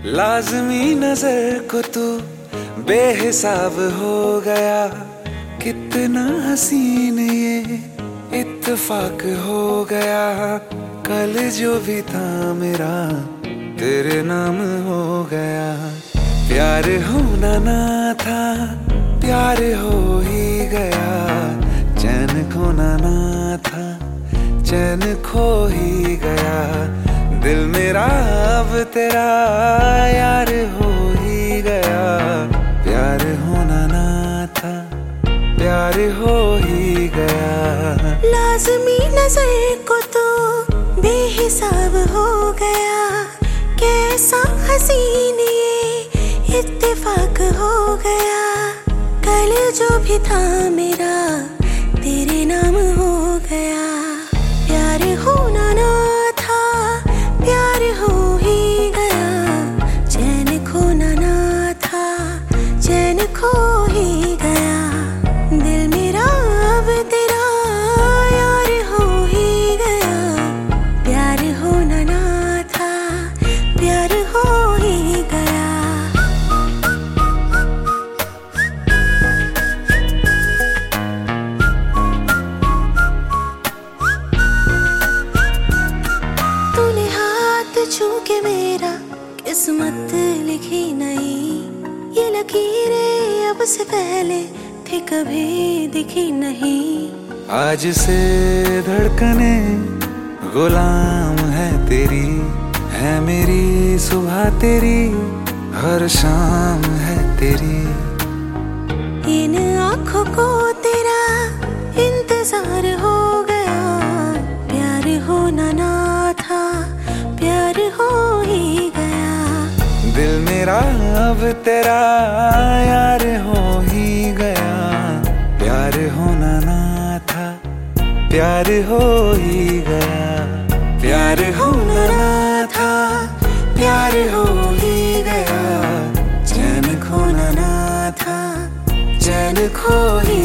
लाज़मी नजर को तू बेहिसाब हो गया। कितना हसीन ये इत्तेफाक हो गया। कल जो भी था मेरा तेरे नाम हो गया। प्यार होना ना था प्यार हो ही गया। चैन खोना ना था चैन खो ही गया। दिल मेरा अब तेरा यार हो ही गया। प्यार होना ना था प्यार हो ही गया। लाज़मी नजर को तो बेहिसाब हो गया। कैसा हसीन ये इत्तेफाक हो गया। कल जो भी था मेरा तेरे नाम हो गया। प्यार होना ना था प्यार हो ही गया। चैन खोना ना था चैन खो ही गया। दिल मेरा अब तेरा यार हो ही गया। प्यार होना ना था प्यार हो ही गया। तूने हाथ छू के मेरा किस्मत लिखी नहीं। ये लकीरें अब से पहले थी कभी दिखी नहीं। आज से धड़कने गुलाम है तेरी। है मेरी सुबह तेरी हर शाम है तेरी। इन आँखों को तेरा इंतजार हो गया। प्यार होना ना था प्यार हो ही गया। दिल मेरा अब तेरा यार हो ही गया। प्यार होना ना था प्यार हो ही गया। प्यार होना ना था प्यार हो ही गया। चैन खोना ना था चैन खो ही